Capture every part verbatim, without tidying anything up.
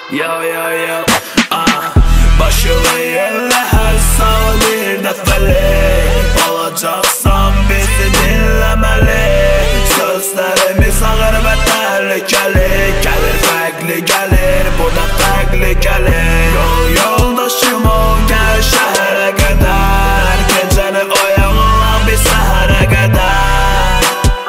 Yo yo yo ah. Başımı yerle her saniye defeli. Olacaksan bizi dinlemeli. Sözlerimiz ağır ve tehlikeli. Gelir farklı gelir, bu da farklı gelir. Yol yoldaşım ol, gel şehre kadar. Geceni oyalan bir sehre kadar.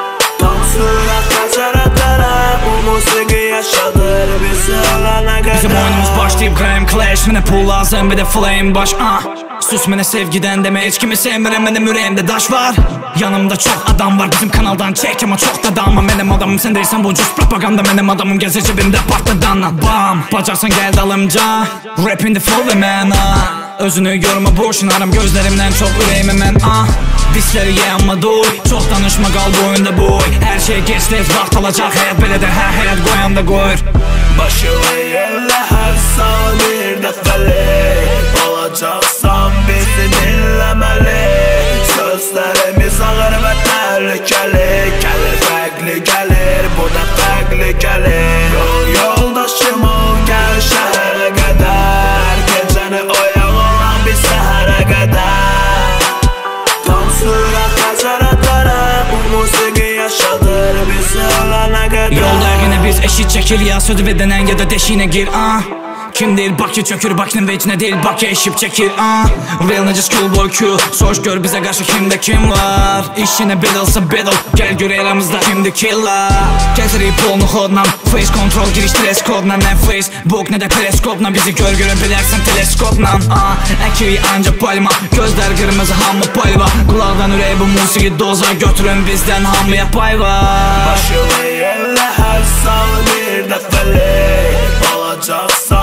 Dansına kaçar atarak bu musiki yaşadır bizi ölene kadar. Bizim oyunumuz başlayıp Graham Clash. Mənə pul lazım bir de flame baş ah. Sus mənə sevgiden deme, hiç kimi sevmirəm, mənim ürəyimdə daş var. Yanımda çox adam var, bizim kanaldan çək ama çox da damam. Mənim adamım sən deyilsən, bu cüz propaganda. Mənim adamım gəzir cibimdə partladanla. Bam, bacarsan gəl dalımca. Rap in the flow ve məna. Özünü yorma boşunarım, gözlərimdən çox ürəyimə mən ah. Disləri ye amma doy, çox danışma qal boyunda boy. Hər şey geç tez vaxt alacaq, həyat belədir, hə həyat qoyanda qoyur. Başımı yerlə hər saniye defeli. Olacaksan bizi dinlemeli. Sözlerimiz ağır ve tehlikeli. Gelir farklı gelir, bu da farklı gelir. Yol yoldaşım ol, gel şehre kadar. Geceni oyalan bir sehre kadar. Dansına kaçar atarak bu musiki yaşadır bizi ölene kadar. Yolda yine biz eşit çekil ya, sözü vedenen ya da deşine gir ah. Kim değil Bakı çökür, Bakı'nın vecine değil Bakı eşip çekir ah. Real necə schoolboy Q, soş gör bize karşı kimde kim var. İşine battlesa battle, gel gör aramızda kimde killer. Gəzirik polnu xodla, face control giriş dress kodla. Ne Facebook ne de periskopla, bizi gör görün bilərsən teleskopla ah. Əkirik ancaq palma, gözler kırmızı hamı palva. Kulağdan ürək bu musiki doza, götürün bizden hamıya pay var. Başımı yerlə hər saniye defeli. Olacaksan